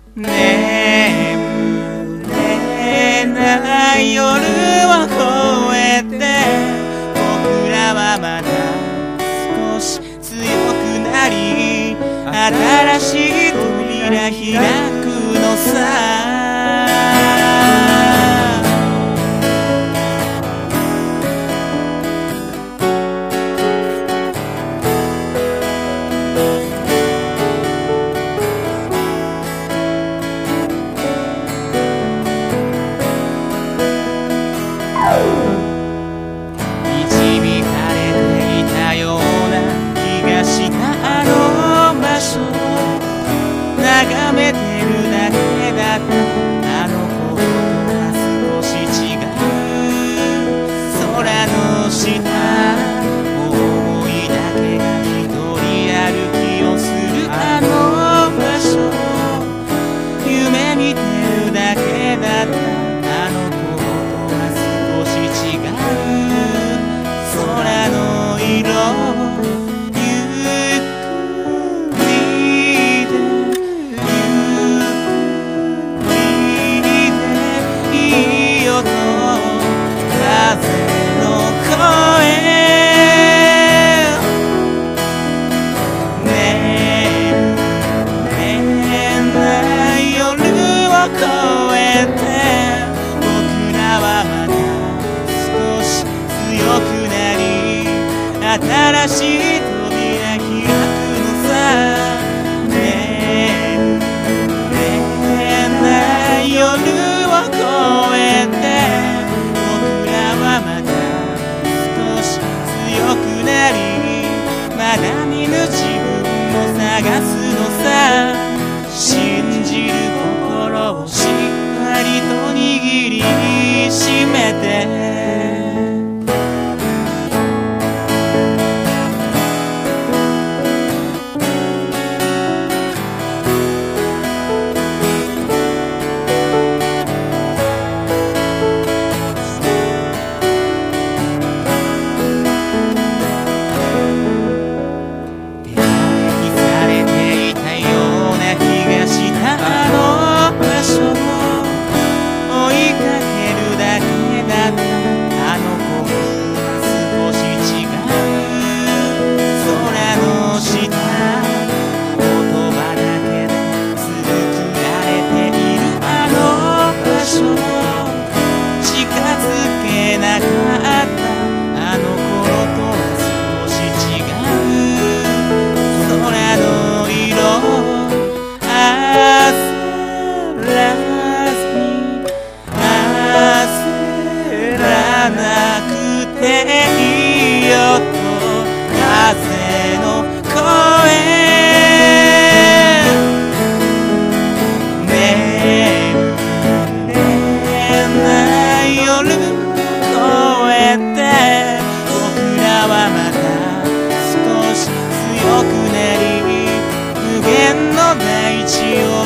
眠れない夜を越えて僕らはまだ少し強くなり新しい扉開くのさ。導かれていたような気がしたあの場所を眺めてるだけだったあの頃とは少し違う空の下思いだけが一人歩きをするあの場所を夢見てるだけだったあの頃とは少し違う空の色ゆっくりでいい音風の声眠れない夜を越えて僕らはまだ少し強くなり新しい扉開くのさ。眠れない夜を越えて僕らはまだ少し強くなりまだ見ぬ自分を探すのさ。信じる心をしっかりと握りしめて無限の大地を